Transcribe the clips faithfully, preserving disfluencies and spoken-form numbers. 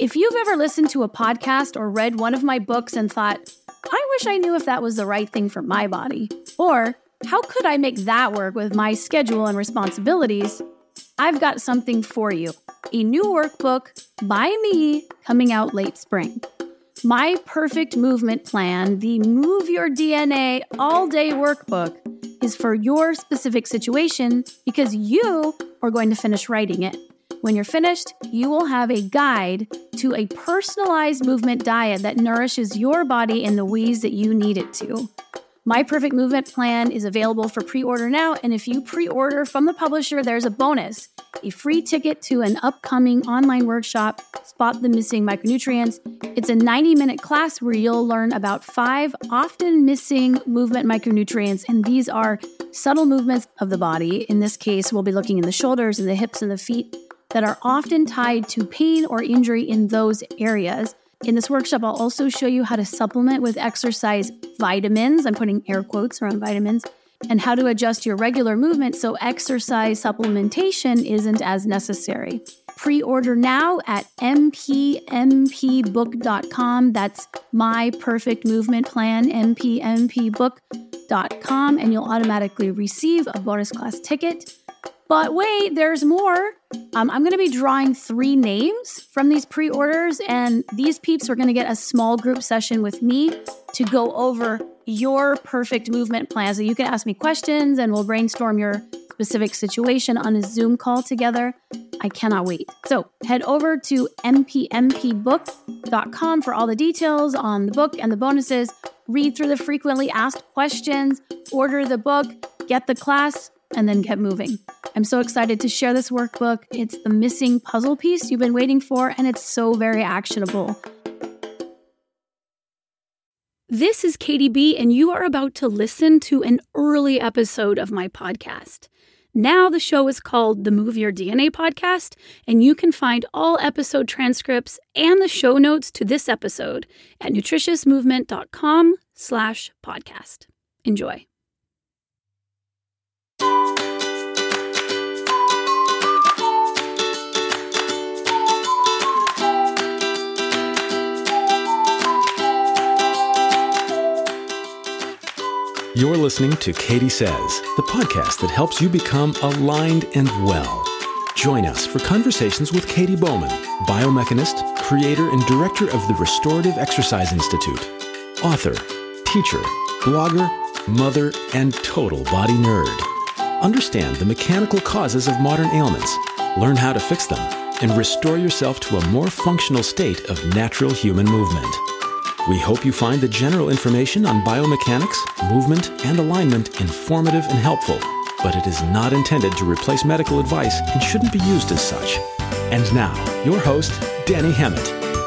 If you've ever listened to a podcast or read one of my books and thought, I wish I knew if that was the right thing for my body, or how could I make that work with my schedule and responsibilities, I've got something for you. A new workbook by me coming out late spring. My Perfect Movement Plan, the Move Your D N A all-day workbook, is for your specific situation because you are going to finish writing it. When you're finished, you will have a guide to a personalized movement diet that nourishes your body in the ways that you need it to. My Perfect Movement Plan is available for pre-order now, and if you pre-order from the publisher, there's a bonus, a free ticket to an upcoming online workshop, Spot the Missing Micronutrients. It's a ninety-minute class where you'll learn about five often missing movement micronutrients, and these are subtle movements of the body. In this case, we'll be looking in the shoulders and the hips and the feet that are often tied to pain or injury in those areas. In this workshop, I'll also show you how to supplement with exercise vitamins, I'm putting air quotes around vitamins, and how to adjust your regular movement so exercise supplementation isn't as necessary. Pre-order now at m p m p book dot com. That's My Perfect Movement Plan, m p m p book dot com, and you'll automatically receive a bonus class ticket. But wait, there's more. Um, I'm going to be drawing three names from these pre-orders, and these peeps are going to get a small group session with me to go over your perfect movement plan. So you can ask me questions, and we'll brainstorm your specific situation on a Zoom call together. I cannot wait. So head over to m p m p book dot com for all the details on the book and the bonuses. Read through the frequently asked questions, order the book, get the class, and then get moving. I'm so excited to share this workbook. It's the missing puzzle piece you've been waiting for, and it's so very actionable. This is Katie B, and you are about to listen to an early episode of my podcast. Now the show is called the Move Your D N A Podcast, and you can find all episode transcripts and the show notes to this episode at nutritiousmovement.com slash podcast. Enjoy. You're listening to Katie Says, the podcast that helps you become aligned and well. Join us for conversations with Katie Bowman, biomechanist, creator, and director of the Restorative Exercise Institute, author, teacher, blogger, mother, and total body nerd. Understand the mechanical causes of modern ailments, learn how to fix them, and restore yourself to a more functional state of natural human movement. We hope you find the general information on biomechanics, movement, and alignment informative and helpful, but it is not intended to replace medical advice and shouldn't be used as such. And now, your host, Danny Hemmett.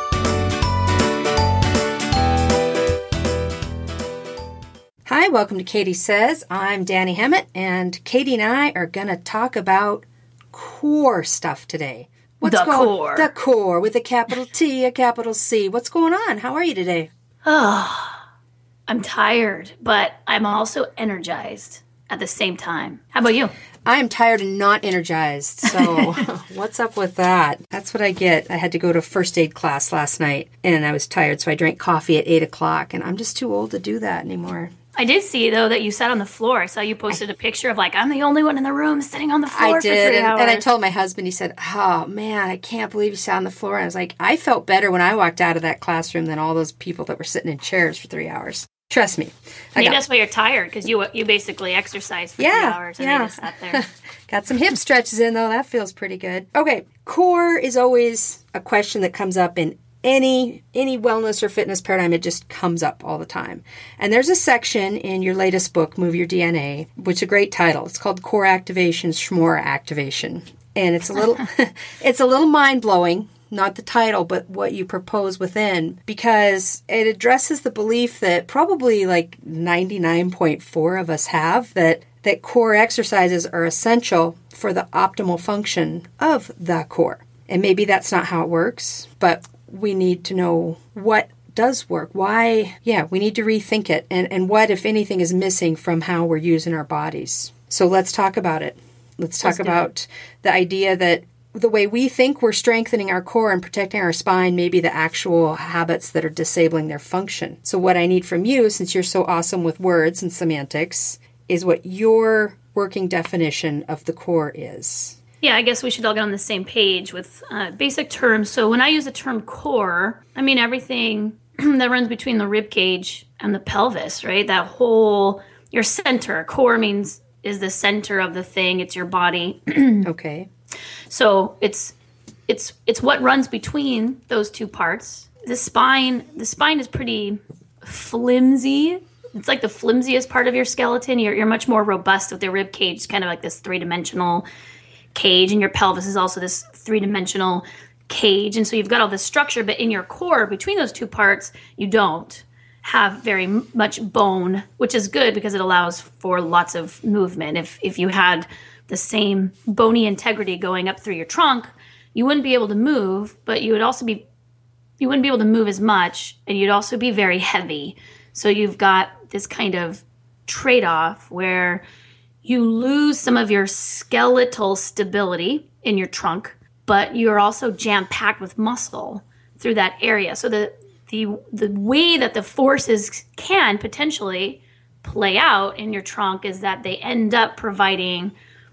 Hi, welcome to Katie Says. I'm Danny Hemmett, and Katie and I are going to talk about core stuff today. What's the going, core. The core with a capital T, a capital C. What's going on? How are you today? Oh, I'm tired, but I'm also energized at the same time. How about you? I am tired and not energized. So what's up with that? That's what I get. I had to go to first aid class last night, and I was tired, so I drank coffee at eight o'clock, and I'm just too old to do that anymore. I did see, though, that you sat on the floor. I saw you posted a picture of, like, I'm the only one in the room sitting on the floor I did, for three and, hours. and I told my husband, he said, oh, man, I can't believe you sat on the floor. And I was like, I felt better when I walked out of that classroom than all those people that were sitting in chairs for three hours. Trust me. Maybe that's why you're tired, because you you basically exercised for yeah, three hours and yeah. you just sat there. Got some hip stretches in, though. That feels pretty good. Okay, core is always a question that comes up in any any wellness or fitness paradigm. It just comes up all the time. And there's a section in your latest book, Move Your D N A, which is a great title. It's called Core Activation, Schmore Activation. And it's a little it's a little mind-blowing, not the title, but what you propose within, because it addresses the belief that probably like ninety-nine point four of us have, that that core exercises are essential for the optimal function of the core. And maybe that's not how it works, but we need to know what does work. Why? Yeah, we need to rethink it. And, and what, if anything, is missing from how we're using our bodies. So let's talk about it. Let's talk Let's do about it. the idea that the way we think we're strengthening our core and protecting our spine may be the actual habits that are disabling their function. So what I need from you, since you're so awesome with words and semantics, is what your working definition of the core is. Yeah, I guess we should all get on the same page with uh, basic terms. So when I use the term core, I mean everything that runs between the rib cage and the pelvis, right? That whole, your center. Core means is the center of the thing. It's your body. Okay. So it's it's it's what runs between those two parts. The spine, the spine is pretty flimsy. It's like the flimsiest part of your skeleton. You're you're much more robust with the rib cage. It's kind of like this three-dimensional cage, and your pelvis is also this three-dimensional cage. And so you've got all this structure, but in your core, between those two parts, you don't have very much bone, which is good because it allows for lots of movement. If if you had the same bony integrity going up through your trunk, you wouldn't be able to move, but you would also be, you wouldn't be able to move as much, and you'd also be very heavy. So you've got this kind of trade-off where you lose some of your skeletal stability in your trunk, but you're also jam-packed with muscle through that area. So the the the way that the forces can potentially play out in your trunk is that they end up providing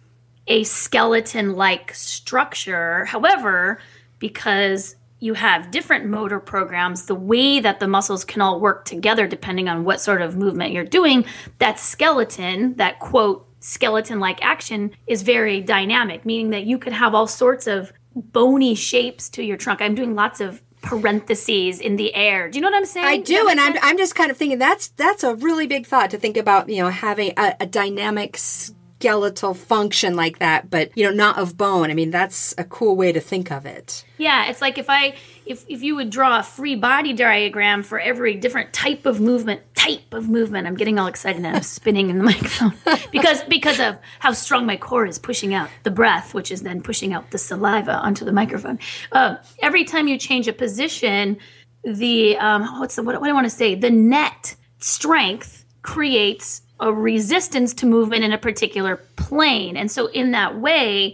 a skeleton-like structure. However, because you have different motor programs, the way that the muscles can all work together depending on what sort of movement you're doing, that skeleton, that quote, skeleton-like action is very dynamic, meaning that you could have all sorts of bony shapes to your trunk. I'm doing lots of parentheses in the air. Do you know what I'm saying? I do, and I'm I'm just kind of thinking that's that's a really big thought to think about, you know, having a, a dynamic skeletal function like that, but, you know, not of bone. I mean, that's a cool way to think of it. Yeah, it's like if I if if you would draw a free body diagram for every different type of movement, type of movement. I'm getting all excited and I'm spinning in the microphone because because of how strong my core is pushing out the breath, which is then pushing out the saliva onto the microphone. Uh, every time you change a position, the um, what's the what, what do I want to say? The net strength creates a resistance to movement in a particular plane, and so in that way,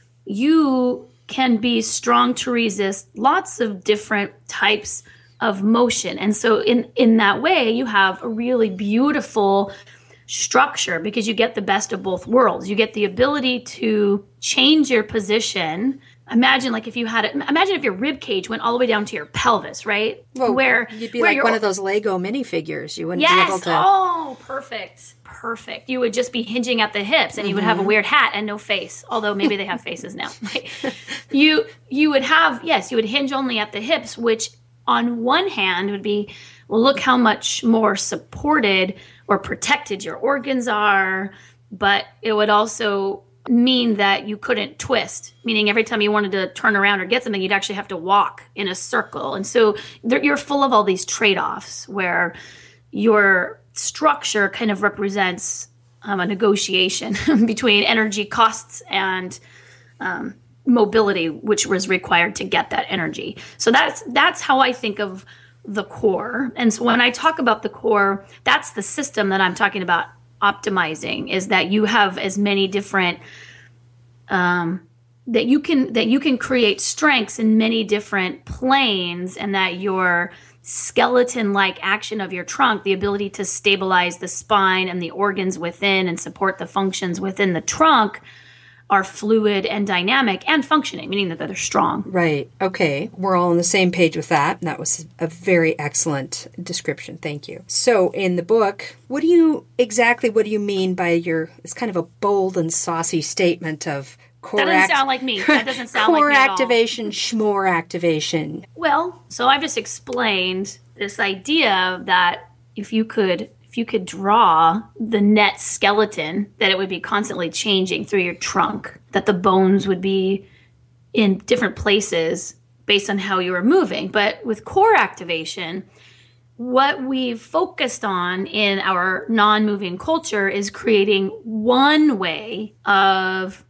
you can be strong to resist lots of different types of motion. And so in, in that way, you have a really beautiful structure because you get the best of both worlds. You get the ability to change your position. Imagine like if you had it, imagine if your rib cage went all the way down to your pelvis, right? Well, where you'd be where like one of those Lego minifigures. You wouldn't yes! be able to. Oh, perfect. Perfect. You would just be hinging at the hips and you would have a weird hat and no face, although maybe they have faces now. you you would have, yes, you would hinge only at the hips, which on one hand would be, well, look how much more supported or protected your organs are, but it would also mean that you couldn't twist, meaning every time you wanted to turn around or get something, you'd actually have to walk in a circle. And so there, you're full of all these trade-offs where your structure kind of represents um, a negotiation between energy costs and um, mobility, which was required to get that energy. So that's that's how I think of the core. And so when I talk about the core, that's the system that I'm talking about optimizing, is that you have as many different um, that you can that you can create strengths in many different planes, and that your skeleton-like action of your trunk, the ability to stabilize the spine and the organs within and support the functions within the trunk, are fluid and dynamic and functioning, meaning that they're strong. Right. Okay. We're all on the same page with that. That was a very excellent description. Thank you. So in the book, what do you exactly, what do you mean by your, it's kind of a bold and saucy statement of core That doesn't act- sound like me. That doesn't sound like core me at all. activation, schmore activation. Well, so I've just explained this idea that if you could if you could draw the net skeleton, that it would be constantly changing through your trunk, that the bones would be in different places based on how you were moving. But with core activation, what we've focused on in our non-moving culture is creating one way of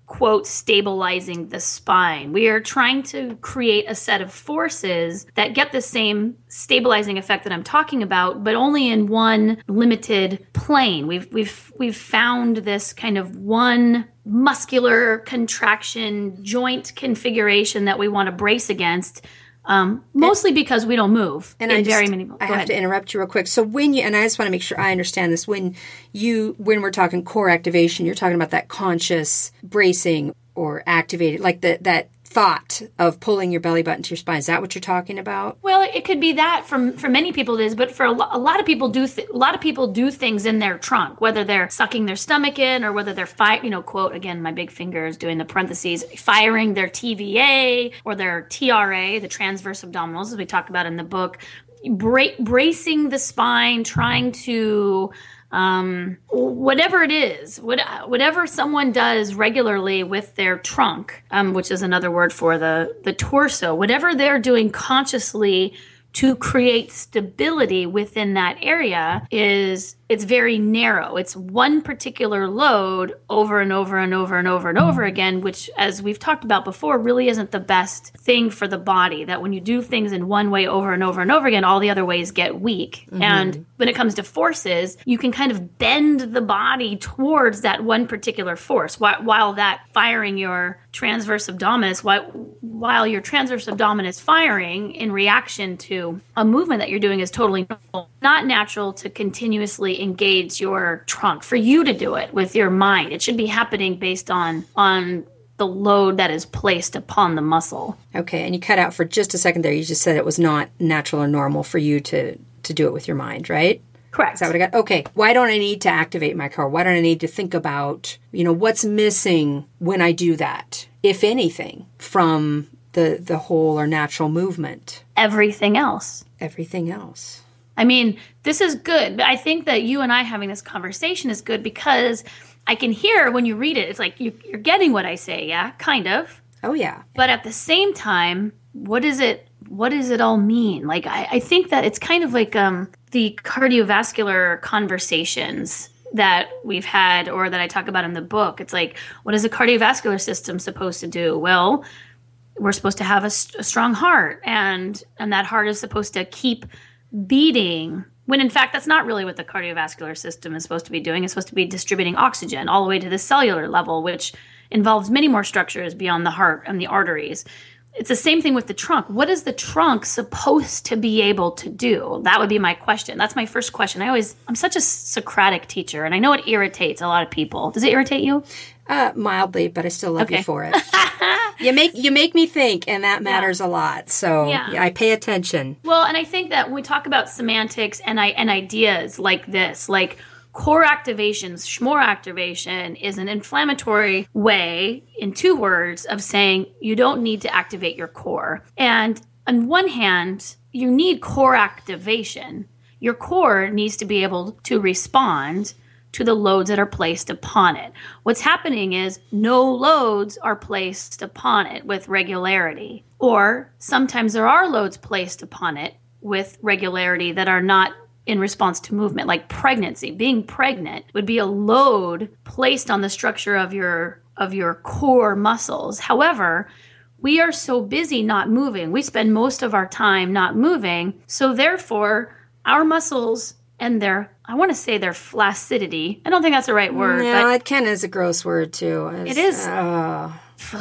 quote, stabilizing the spine. We are trying to create a set of forces that get the same stabilizing effect that I'm talking about, but only in one limited plane. We've we've we've found this kind of one muscular contraction joint configuration that we want to brace against. Um, mostly because we don't move and in I just, very many. I have ahead. to interrupt you real quick. So when you, and I just want to make sure I understand this, when you, when we're talking core activation, you're talking about that conscious bracing or activated, like the, that thought of pulling your belly button to your spine. Is that what you're talking about? Well, it could be that from for many people it is, but for a, lo- a lot of people do th- a lot of people do things in their trunk, whether they're sucking their stomach in or whether they're fi- you know, quote again, my big finger is doing the parentheses, firing their T V A or their T R A, the transverse abdominals, as we talk about in the book, Bra- bracing the spine, trying to um, whatever it is, what, whatever someone does regularly with their trunk, um, which is another word for the, the torso, whatever they're doing consciously to create stability within that area is, it's very narrow. It's one particular load over and over and over and over and over again, which, as we've talked about before, really isn't the best thing for the body. That when you do things in one way over and over and over again, all the other ways get weak. Mm-hmm. And when it comes to forces, you can kind of bend the body towards that one particular force, while, while that firing your transverse abdominis, while, while your transverse abdominis firing in reaction to a movement that you're doing is totally normal, not natural to continuously engage your trunk, for you to do it with your mind. It should be happening based on on the load that is placed upon the muscle. Okay, and you cut out for just a second there. You just said it was not natural or normal for you to, to do it with your mind, right? Correct. Is that what I got? Okay, why don't I need to activate my core? Why don't I need to think about, you know, what's missing when I do that, if anything, from the, the whole or natural movement? Everything else. Everything else. I mean, this is good, but I think that you and I having this conversation is good because I can hear when you read it, it's like you, you're getting what I say, yeah, kind of. Oh, yeah. But at the same time, what is it, what does it all mean? Like, I, I think that it's kind of like um, the cardiovascular conversations that we've had or that I talk about in the book. It's like, what is the cardiovascular system supposed to do? Well, we're supposed to have a, a strong heart, and and that heart is supposed to keep beating, when in fact that's not really what the cardiovascular system is supposed to be doing. It's supposed to be distributing oxygen all the way to the cellular level, which involves many more structures beyond the heart and the arteries. It's the same thing with the trunk. What is the trunk supposed to be able to do? That would be my question. That's my first question. I always, I'm such a Socratic teacher, and I know it irritates a lot of people. Does it irritate you? Uh, mildly, but I still love Okay. you for it. you make you make me think, and that matters yeah. a lot. So yeah. I pay attention. Well, and I think that when we talk about semantics and I and ideas like this, like core activations, schmore activation is an inflammatory way, in two words, of saying you don't need to activate your core. And on one hand, you need core activation. Your core needs to be able to respond to the loads that are placed upon it. What's happening is no loads are placed upon it with regularity. Or sometimes there are loads placed upon it with regularity that are not in response to movement, like pregnancy. Being pregnant would be a load placed on the structure of your of your core muscles. However, we are so busy not moving. We spend most of our time not moving. So therefore, our muscles and their, I want to say their flaccidity. I don't think that's the right word. No, but it kind of is a gross word too. It's, it is. Uh,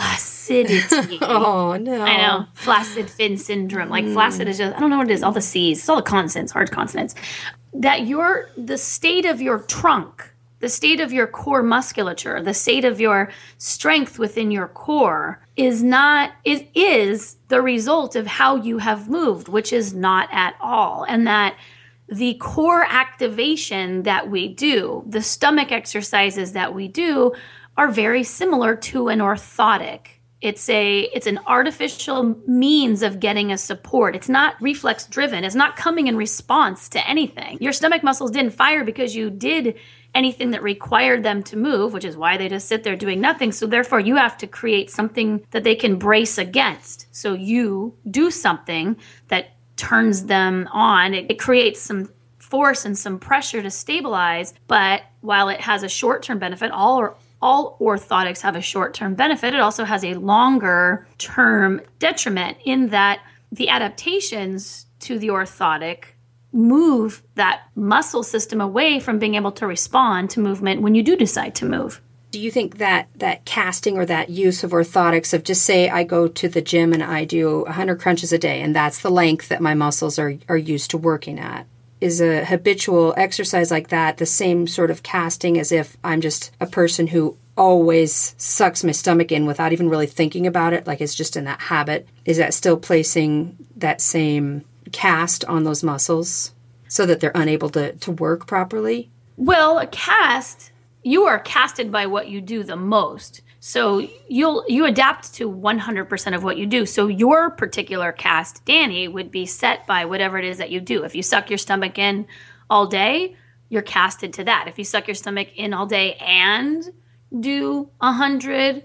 flaccidity. oh, no. I know. Flaccid fin syndrome. Like mm. flaccid is just, I don't know what it is. All the C's. It's all the consonants, hard consonants. That your, the state of your trunk, the state of your core musculature, the state of your strength within your core is not, it is the result of how you have moved, which is not at all. And that the core activation that we do, the stomach exercises that we do, are very similar to an orthotic. It's a it's an artificial means of getting a support. It's not reflex driven. It's not coming in response to anything. Your stomach muscles didn't fire because you did anything that required them to move, which is why they just sit there doing nothing. So therefore you have to create something that they can brace against. So you do something that turns them on. It, it creates some force and some pressure to stabilize. But while it has a short-term benefit, all or all orthotics have a short-term benefit, it also has a longer-term detriment in that the adaptations to the orthotic move that muscle system away from being able to respond to movement when you do decide to move. Do you think that that casting or that use of orthotics of just say I go to the gym and I do one hundred crunches a day and that's the length that my muscles are, are used to working at? Is a habitual exercise like that the same sort of casting as if I'm just a person who always sucks my stomach in without even really thinking about it, like it's just in that habit? Is that still placing that same cast on those muscles so that they're unable to, to work properly? Well, a cast... You are casted by what you do the most. So you'll you adapt to one hundred percent of what you do. So your particular cast, Danny, would be set by whatever it is that you do. If you suck your stomach in all day, you're casted to that. If you suck your stomach in all day and do one hundred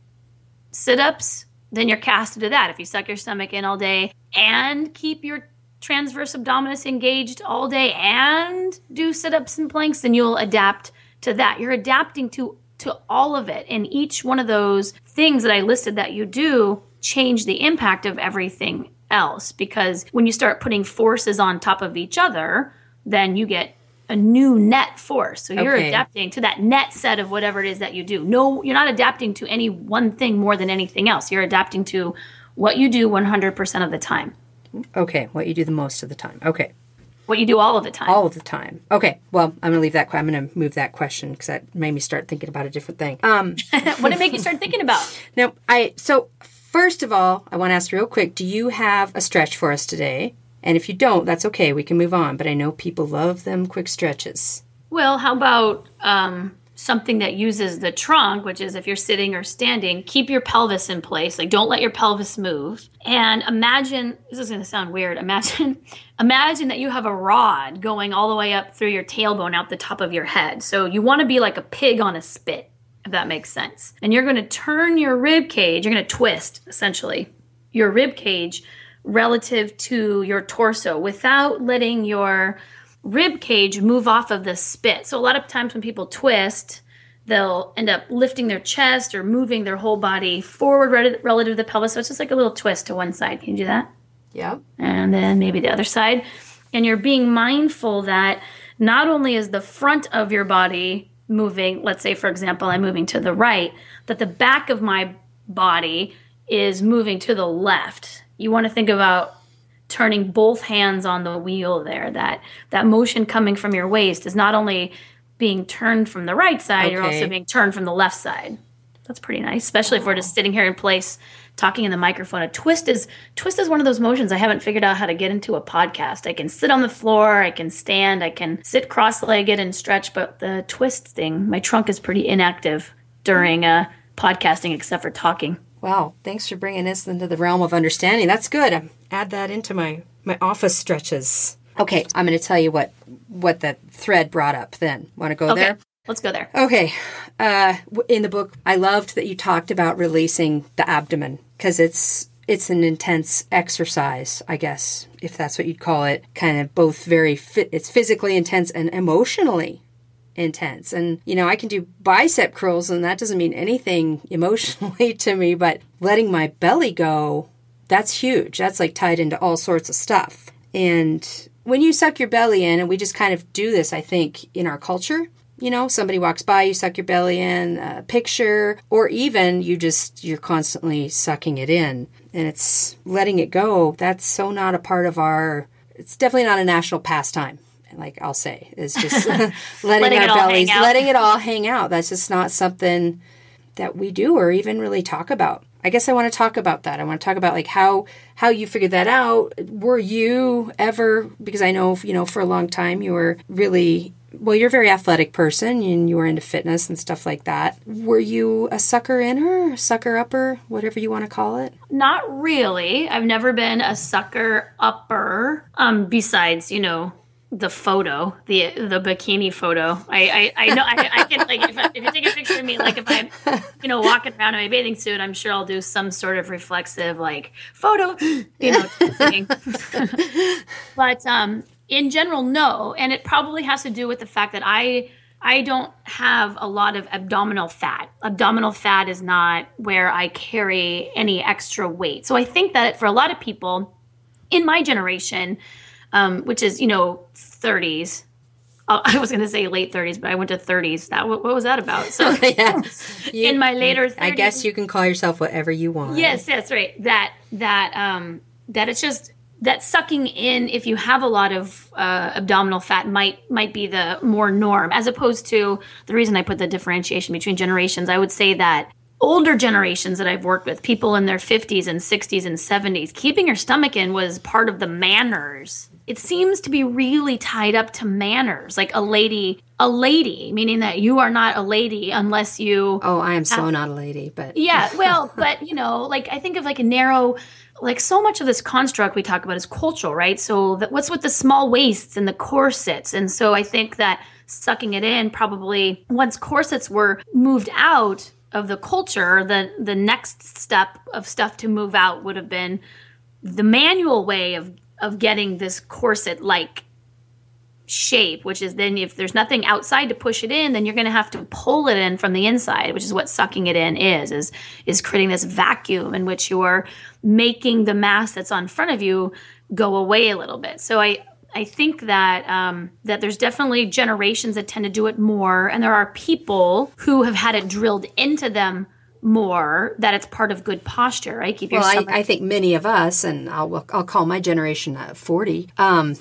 sit-ups, then you're casted to that. If you suck your stomach in all day and keep your transverse abdominis engaged all day and do sit-ups and planks, then you'll adapt to that. You're adapting to to all of it. And each one of those things that I listed that you do change the impact of everything else. Because when you start putting forces on top of each other, then you get a new net force. So you're Okay. adapting to that net set of whatever it is that you do. No, you're not adapting to any one thing more than anything else. You're adapting to what you do one hundred percent of the time. Okay, what you do the most of the time. Okay. What you do all of the time. All of the time. Okay. Well, I'm going to leave that. I'm going to move that question because that made me start thinking about a different thing. Um, What did it make you start thinking about? now, I so first of all, I want to ask real quick: do you have a stretch for us today? And if you don't, that's okay. We can move on. But I know people love them quick stretches. Well, how about um, something that uses the trunk, which is if you're sitting or standing, keep your pelvis in place. Like, don't let your pelvis move. And imagine, this is going to sound weird. Imagine, imagine that you have a rod going all the way up through your tailbone out the top of your head. So you want to be like a pig on a spit, if that makes sense. And you're going to turn your rib cage, you're going to twist, essentially, your rib cage relative to your torso without letting your rib cage move off of the spit. So a lot of times when people twist, they'll end up lifting their chest or moving their whole body forward relative to the pelvis. So it's just like a little twist to one side. Can you do that? Yeah. And then maybe the other side. And you're being mindful that not only is the front of your body moving, let's say, for example, I'm moving to the right, that the back of my body is moving to the left. You want to think about turning both hands on the wheel there. That that motion coming from your waist is not only being turned from the right side, Okay. you're also being turned from the left side. That's pretty nice, especially if we're just sitting here in place talking in the microphone. A twist is twist is one of those motions I haven't figured out how to get into a podcast. I can sit on the floor, I can stand, I can sit cross-legged and stretch, but the twist thing, my trunk is pretty inactive during uh, podcasting except for talking. Wow. Thanks for bringing us into the realm of understanding. That's good. Add that into my, my office stretches. Okay. I'm going to tell you what, what the thread brought up then. Want to go Okay, there? let's go there. Okay. Uh, w- in the book, I loved that you talked about releasing the abdomen because it's it's an intense exercise, I guess, if that's what you'd call it. Kind of both very fit. It's physically intense and emotionally intense. And, you know, I can do bicep curls and that doesn't mean anything emotionally to me, but letting my belly go, that's huge. That's like tied into all sorts of stuff. And when you suck your belly in, and we just kind of do this, I think, in our culture, you know, somebody walks by, you suck your belly in, a picture, or even you just, you're constantly sucking it in and it's letting it go. That's so not a part of our, it's definitely not a national pastime. Like I'll say, it's just letting, Letting our it all bellies, hang out. letting it all hang out. That's just not something that we do or even really talk about. I guess I want to talk about that. I want to talk about like how how you figured that out. Were you ever, because I know, you know, for a long time you were really, well, you're a very athletic person and you were into fitness and stuff like that. Were you a sucker inner, sucker upper, whatever you want to call it? Not really. I've never been a sucker upper, um, besides, you know, the photo, the the bikini photo. I I, I know I, I can, like, if, I, if you take a picture of me, like if I'm, you know, walking around in my bathing suit, I'm sure I'll do some sort of reflexive like photo, you know, thing. But um, in general, no. And it probably has to do with the fact that I I don't have a lot of abdominal fat. Abdominal fat is not where I carry any extra weight. So I think that for a lot of people in my generation, um, which is, you know, thirties, uh, I was going to say late thirties, but I went to thirties. That what, what was that about? So yeah. you, in my later thirties, I guess you can call yourself whatever you want. Yes, that's right. That, that, um, that it's just, that sucking in, if you have a lot of uh, abdominal fat, might might be the more norm, as opposed to the reason I put the differentiation between generations. I would say that older generations that I've worked with, people in their fifties and sixties and seventies, keeping your stomach in was part of the manners. It seems to be really tied up to manners, like a lady, a lady, meaning that you are not a lady unless you... Oh, I am so have, not a lady, but... Yeah, well, but, you know, like I think of like a narrow... Like so much of this construct we talk about is cultural, right? So that, what's with the small waists and the corsets? And so I think that sucking it in probably, once corsets were moved out of the culture, the, the next step of stuff to move out would have been the manual way of, of getting this corset-like shape, which is then if there's nothing outside to push it in, then you're going to have to pull it in from the inside, which is what sucking it in is, is, is creating this vacuum in which you are making the mass that's on front of you go away a little bit. So I, I think that, um, that there's definitely generations that tend to do it more. And there are people who have had it drilled into them more, that it's part of good posture, right? Keep your well, stomach- I, I think many of us, and I'll, I'll call my generation uh, forty, um,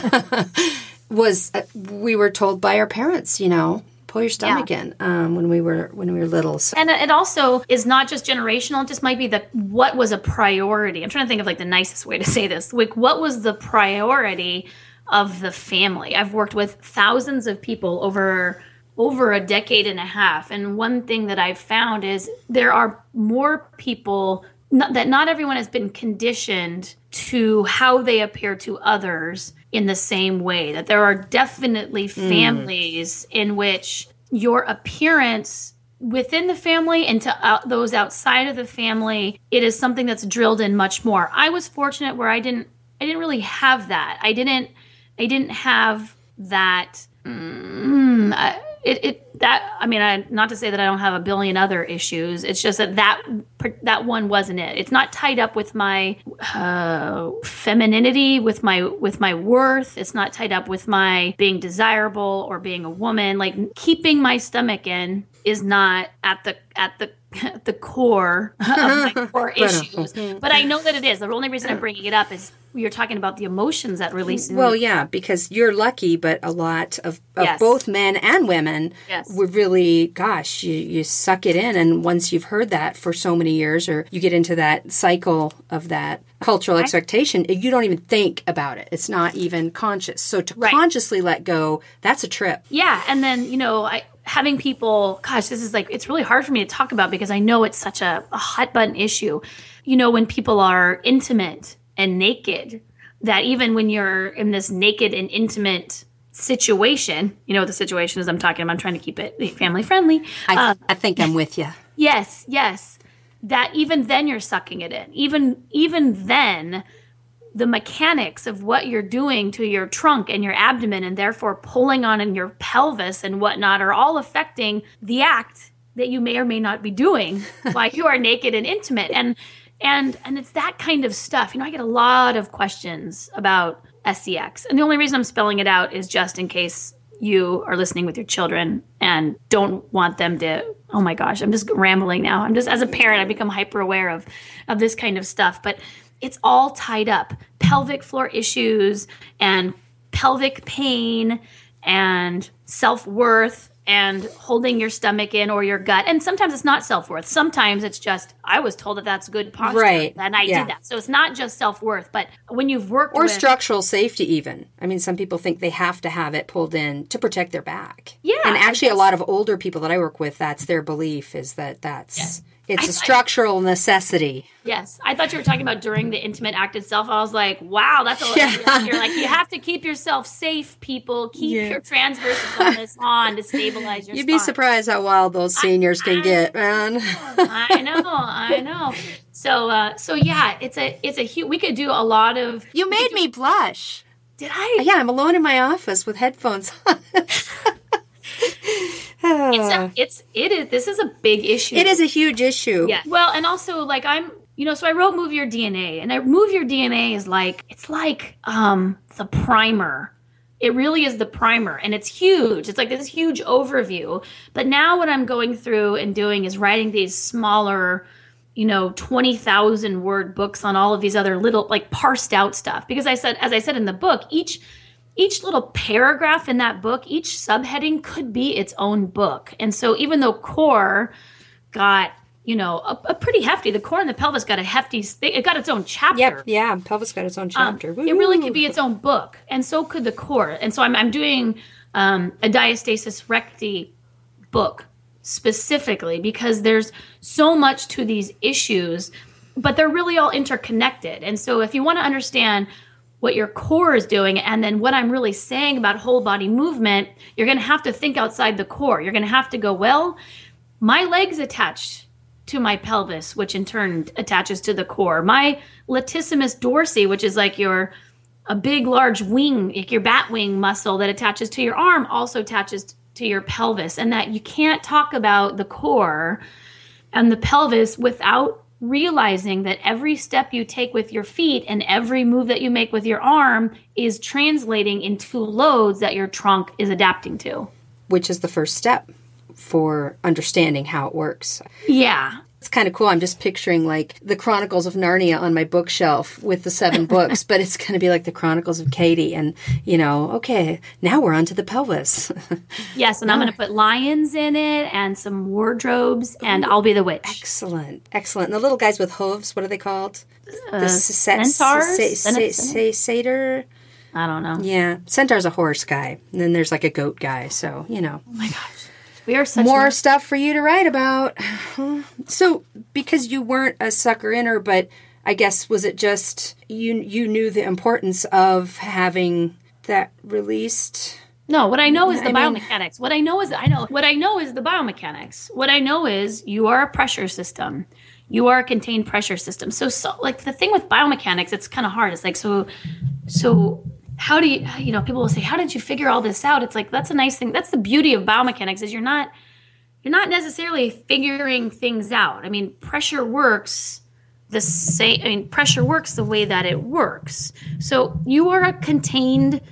was uh, we were told by our parents, you know, pull your stomach yeah. in um, when we were when we were little. So. And it also is not just generational. It just might be the what was a priority. I'm trying to think of like the nicest way to say this. Like, what was the priority of the family? I've worked with thousands of people over over a decade and a half, and one thing that I've found is there are more people. Not, that not everyone has been conditioned to how they appear to others in the same way. That there are definitely families mm. in which your appearance within the family and to out, those outside of the family, it is something that's drilled in much more. I was fortunate where I didn't, I didn't really have that. I didn't, I didn't have that. Mm, I, It, it that I mean, I, not to say that I don't have a billion other issues. It's just that that, that one wasn't it. It's not tied up with my uh, femininity, with my with my worth. It's not tied up with my being desirable or being a woman. Like keeping my stomach in is not at the at the at the core of my core issues. But I know that it is. The only reason I'm bringing it up is you're talking about the emotions that release. In well, yeah, because you're lucky, but a lot of, of yes. both men and women yes. would really, gosh, you, you suck it in. And once you've heard that for so many years, or you get into that cycle of that cultural expectation, you don't even think about it. It's not even conscious. So to right. consciously let go, that's a trip. Yeah. And then, you know, I... having people, gosh, this is like, it's really hard for me to talk about because I know it's such a, a hot button issue. You know, when people are intimate and naked, that even when you're in this naked and intimate situation, you know what the situation is I'm talking about, I'm trying to keep it family friendly. I, th- um, I think I'm with you. Yes, yes. That even then you're sucking it in. Even, even then, the mechanics of what you're doing to your trunk and your abdomen and therefore pulling on in your pelvis and whatnot are all affecting the act that you may or may not be doing while you are naked and intimate. And and and it's that kind of stuff. You know, I get a lot of questions about S E X. And the only reason I'm spelling it out is just in case you are listening with your children and don't want them to, oh my gosh, I'm just rambling now. I'm just, as a parent, I become hyper aware of, of this kind of stuff. But it's all tied up. Pelvic floor issues and pelvic pain and self-worth and holding your stomach in or your gut. And sometimes it's not self-worth. Sometimes it's just, I was told that that's good posture. Right. And I yeah. did that. So it's not just self-worth. But when you've worked Or with... structural safety even. I mean, some people think they have to have it pulled in to protect their back. Yeah. And actually a lot of older people that I work with, that's their belief is that that's... Yes. It's I, a structural I, necessity. Yes. I thought you were talking about during the intimate act itself. I was like, wow, that's a yeah. lot. You're like, you have to keep yourself safe, people. Keep yeah. your transverse abdominis on to stabilize your You'd spine. be surprised how wild those seniors I, can I, get, man. I know. I know. So, uh, so yeah, it's a, it's a huge, we could do a lot of. You made do, me blush. Did I? Yeah, I'm alone in my office with headphones on. it's a, it's it is this is a big issue. It is a huge issue. Yeah. Well, and also like I'm, you know, so I wrote Move Your D N A, and I Move Your D N A is like it's like um the primer. It really is the primer, and it's huge. It's like this huge overview. But now what I'm going through and doing is writing these smaller, you know, twenty thousand word books on all of these other little like parsed out stuff. Because I said, as I said in the book, each each little paragraph in that book, each subheading could be its own book. And so even though core got, you know, a, a pretty hefty, the core and the pelvis got a hefty, it got its own chapter. Yep, yeah, pelvis got its own chapter. Um, it really could be its own book. And so could the core. And so I'm, I'm doing um, a diastasis recti book specifically because there's so much to these issues, but they're really all interconnected. And so if you want to understand what your core is doing and then what I'm really saying about whole body movement, you're going to have to think outside the core. You're going to have to go, well, my legs attached to my pelvis, which in turn attaches to the core. My latissimus dorsi, which is like your a big, large wing, like your bat wing muscle that attaches to your arm, also attaches to your pelvis. And that you can't talk about the core and the pelvis without realizing that every step you take with your feet and every move that you make with your arm is translating into loads that your trunk is adapting to. Which is the first step for understanding how it works. Yeah. It's kind of cool. I'm just picturing like the Chronicles of Narnia on my bookshelf with the seven books, but it's going to be like the Chronicles of Katie. And, you know, okay, now we're on to the pelvis. Yes, and I'm going to put lions in it and some wardrobes, and I'll be the witch. Excellent. Excellent. And the little guys with hooves, what are they called? Uh, the centaurs? Satyr? I don't know. Yeah. Centaur's a horse guy. And then there's like a goat guy. So, you know. Oh my gosh. We are such more a- stuff for you to write about. So, because you weren't a sucker inner, but I guess was it just you you knew the importance of having that released? No, what I know is the I mean- biomechanics. What I know is I know what I know is the biomechanics. What I know is you are a pressure system. You are a contained pressure system. So, so like the thing with biomechanics, it's kind of hard. It's like so so. How do you, you know, people will say, how did you figure all this out? It's like, that's a nice thing. That's the beauty of biomechanics is you're not, you're not necessarily figuring things out. I mean, pressure works the same, I mean, pressure works the way that it works. So you are a contained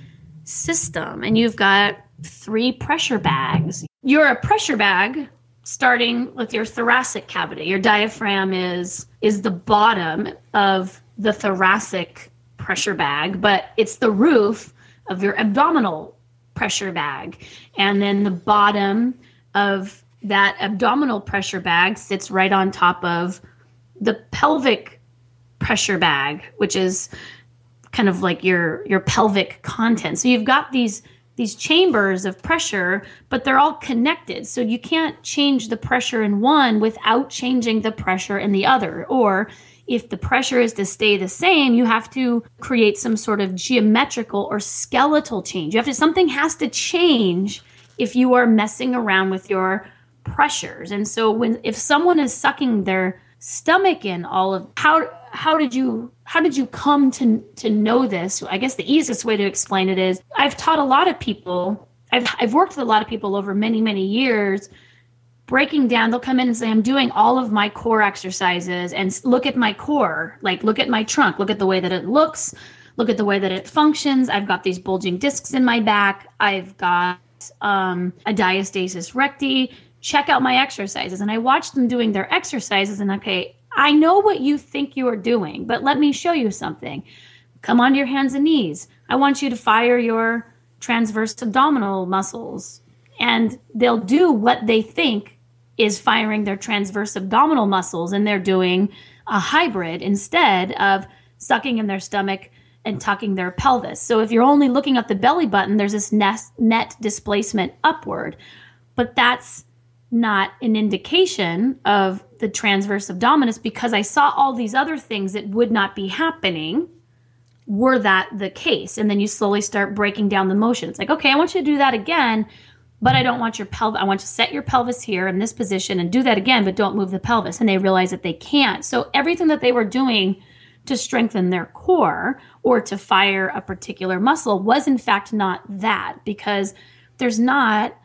system and you've got three pressure bags. You're a pressure bag starting with your thoracic cavity. Your diaphragm is, is the bottom of the thoracic pressure bag, but it's the roof of your abdominal pressure bag. And then the bottom of that abdominal pressure bag sits right on top of the pelvic pressure bag, which is kind of like your, your pelvic content. So you've got these, these chambers of pressure, but they're all connected. So you can't change the pressure in one without changing the pressure in the other. Or if the pressure is to stay the same, you have to create some sort of geometrical or skeletal change. You have to, something has to change if you are messing around with your pressures. And so when, if someone is sucking their stomach in all of, how, how did you, how did you come to, to know this? I guess the easiest way to explain it is I've taught a lot of people, I've, I've worked with a lot of people over many, many years, breaking down, they'll come in and say, I'm doing all of my core exercises and look at my core, like look at my trunk, look at the way that it looks, look at the way that it functions. I've got these bulging discs in my back. I've got um, a diastasis recti. Check out my exercises. And I watch them doing their exercises and okay, I know what you think you are doing, but let me show you something. Come onto your hands and knees. I want you to fire your transverse abdominal muscles. And they'll do what they think is firing their transverse abdominal muscles, and they're doing a hybrid instead of sucking in their stomach and tucking their pelvis. So if you're only looking at the belly button, there's this net, net displacement upward, but that's not an indication of the transverse abdominis because I saw all these other things that would not be happening were that the case. And then you slowly start breaking down the motion. It's like, okay, I want you to do that again, but I don't want your pelvis. I want you to set your pelvis here in this position and do that again, but don't move the pelvis. And they realize that they can't. So everything that they were doing to strengthen their core or to fire a particular muscle was in fact not that, because there's not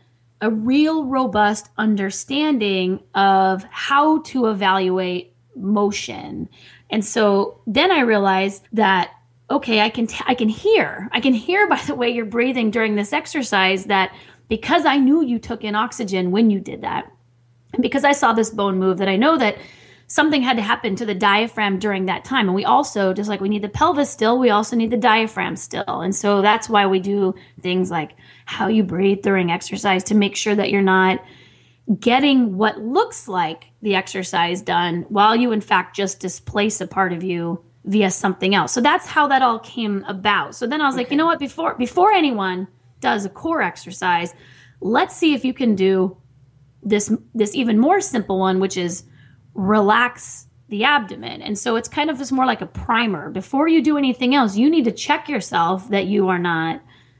a real robust understanding of how to evaluate motion. And so then I realized that, okay, I can, t- I can hear, I can hear by the way you're breathing during this exercise that because I knew you took in oxygen when you did that, and because I saw this bone move, that I know that something had to happen to the diaphragm during that time. And we also, just like we need the pelvis still, we also need the diaphragm still. And so that's why we do things like how you breathe during exercise to make sure that you're not getting what looks like the exercise done while you in fact just displace a part of you via something else. So that's how that all came about. So then I was okay. like, you know what, before before anyone does a core exercise, let's see if you can do this this even more simple one, which is relax the abdomen. And so it's kind of just more like a primer. Before you do anything else, you need to check yourself that you are not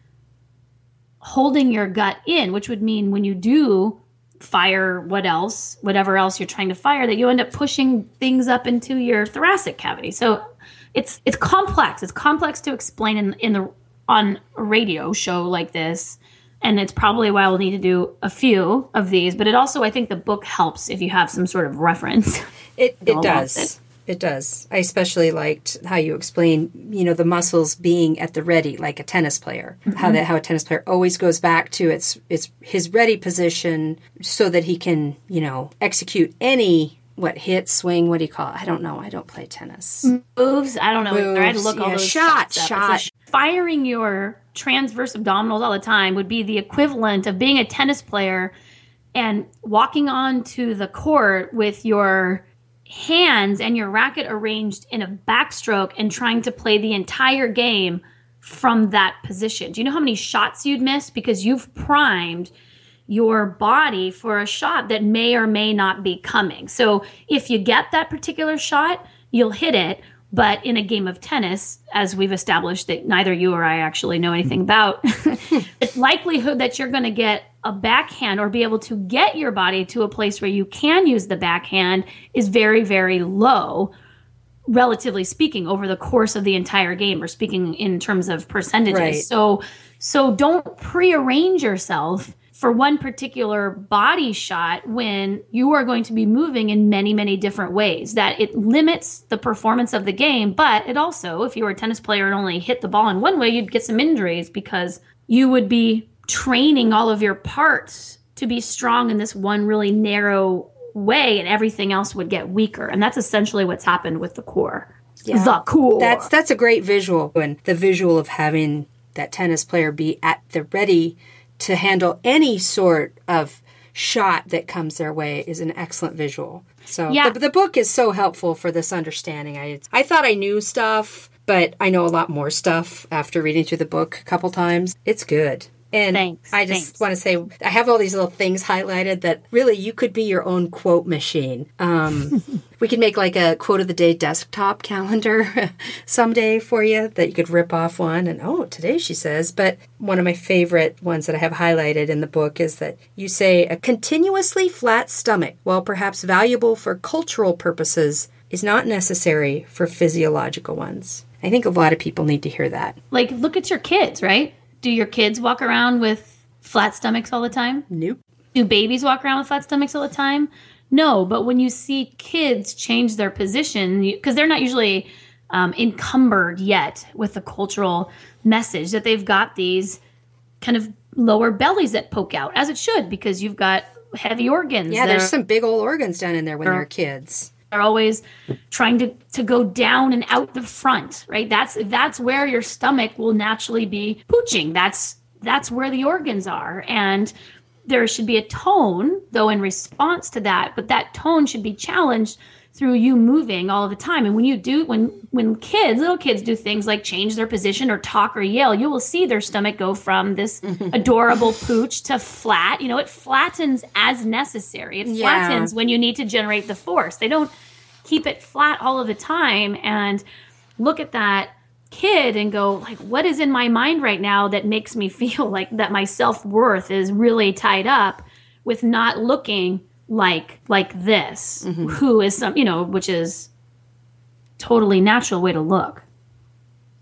holding your gut in, which would mean when you do fire what else, whatever else you're trying to fire, that you end up pushing things up into your thoracic cavity. So it's it's complex. It's complex to explain in in the on a radio show like this. And it's probably why we'll need to do a few of these. But it also, I think the book helps if you have some sort of reference. It it does. It. it does. I especially liked how you explain, you know, the muscles being at the ready, like a tennis player. Mm-hmm. How that how a tennis player always goes back to its its his ready position so that he can, you know, execute any what hit, swing, what do you call it? I don't know. I don't play tennis. Moves. I don't know. Moves, I had to look yeah, all those shot, shots shot. Sh- firing your transverse abdominals all the time would be the equivalent of being a tennis player and walking onto the court with your hands and your racket arranged in a backstroke and trying to play the entire game from that position. Do you know how many shots you'd miss? Because you've primed your body for a shot that may or may not be coming. So if you get that particular shot, you'll hit it. But in a game of tennis, as we've established that neither you or I actually know anything about, the likelihood that you're going to get a backhand or be able to get your body to a place where you can use the backhand is very, very low, relatively speaking, over the course of the entire game, or speaking in terms of percentages. Right. So, so don't prearrange yourself for one particular body shot when you are going to be moving in many, many different ways. That it limits the performance of the game, but it also, if you were a tennis player and only hit the ball in one way, you'd get some injuries because you would be training all of your parts to be strong in this one really narrow way, and everything else would get weaker. And that's essentially what's happened with the core. Yeah. The core. That's that's a great visual. And the visual of having that tennis player be at the ready to handle any sort of shot that comes their way is an excellent visual. So yeah. the, the book is so helpful for this understanding. I I thought I knew stuff, but I know a lot more stuff after reading through the book a couple times. It's good. And Thanks. I just Thanks. want to say, I have all these little things highlighted that really you could be your own quote machine. Um, we could make like a quote of the day desktop calendar someday for you that you could rip off one and, oh, today she says. But one of my favorite ones that I have highlighted in the book is that you say a continuously flat stomach, while perhaps valuable for cultural purposes, is not necessary for physiological ones. I think a lot of people need to hear that. Like, look at your kids, right? Do your kids walk around with flat stomachs all the time? Nope. Do babies walk around with flat stomachs all the time? No, but when you see kids change their position, because they're not usually um, encumbered yet with the cultural message that they've got these kind of lower bellies that poke out, as it should, because you've got heavy organs. Yeah, there's some big old organs down in there when they're kids. They're always trying to, to go down and out the front, right? That's that's where your stomach will naturally be pooching. That's that's where the organs are. And there should be a tone, though, in response to that. But that tone should be challenged through you moving all the time. And when you do, when when kids, little kids do things like change their position or talk or yell, you will see their stomach go from this adorable pooch to flat. You know, it flattens as necessary. It Yeah. flattens when you need to generate the force. They don't keep it flat all of the time and look at that kid and go, like, what is in my mind right now that makes me feel like that my self-worth is really tied up with not looking like like this, Mm-hmm. who is some, you know, which is totally natural way to look.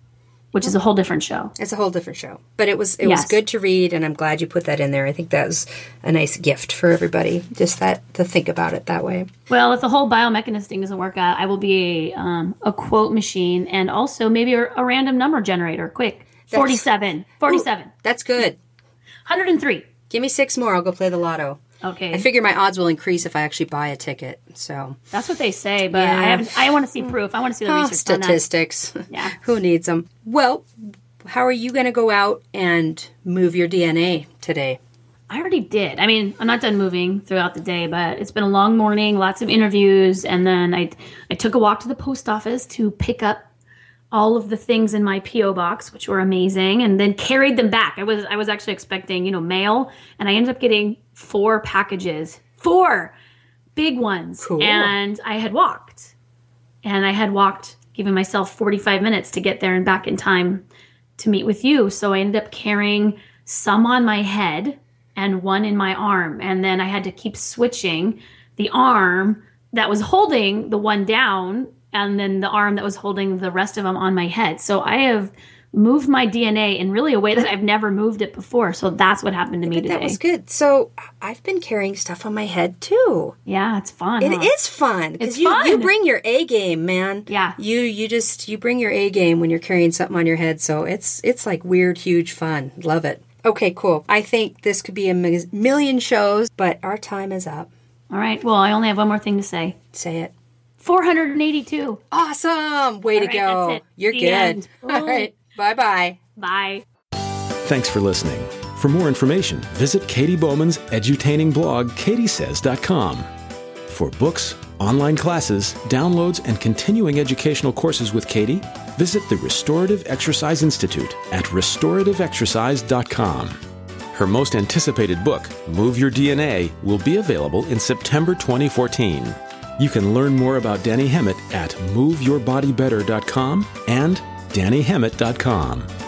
which is a whole different show. It's a whole different show. But it was it Yes. was good to read, and I'm glad you put that in there. I think that was a nice gift for everybody, just that to think about it that way. Well, if the whole biomechanist thing doesn't work out, I will be a, um, a quote machine and also maybe a, a random number generator. Quick. forty-seven. forty-seven. Ooh, that's good. one hundred three. Give me six more. I'll go play the lotto. Okay. I figure my odds will increase if I actually buy a ticket. So That's what they say, but Yeah. I have, I want to see proof. I want to see the oh, research on that. statistics. Yeah. Who needs them? Well, how are you going to go out and move your D N A today? I already did. I mean, I'm not done moving throughout the day, but it's been a long morning, lots of interviews, and then I I took a walk to the post office to pick up all of the things in my P O box, which were amazing, and then carried them back. I was I was actually expecting, you know, mail, and I ended up getting four packages, four big ones, Cool. and I had walked, and I had walked, giving myself forty-five minutes to get there and back in time to meet with you. So I ended up carrying some on my head and one in my arm, and then I had to keep switching the arm that was holding the one down and then the arm that was holding the rest of them on my head. So I have moved my D N A in really a way that I've never moved it before. So that's what happened to me But today. that was good. So I've been carrying stuff on my head too. Yeah, it's fun. It huh? is fun. 'cause It's you, fun. You bring your A game, man. Yeah. You you just you bring your A game when you're carrying something on your head. So it's it's like weird, huge fun. Love it. Okay, cool. I think this could be a mi- million shows, but our time is up. All right. Well, I only have one more thing to say. Say it. four hundred eighty-two. Awesome. Way All to right, go. that's it. You're The good. end. All right. Bye-bye. Bye. Thanks for listening. For more information, visit Katie Bowman's edutaining blog, katie says dot com. For books, online classes, downloads, and continuing educational courses with Katie, visit the Restorative Exercise Institute at restorative exercise dot com. Her most anticipated book, Move Your D N A, will be available in September twenty fourteen. You can learn more about Danny Hemmett at move your body better dot com and danny hemmett dot com.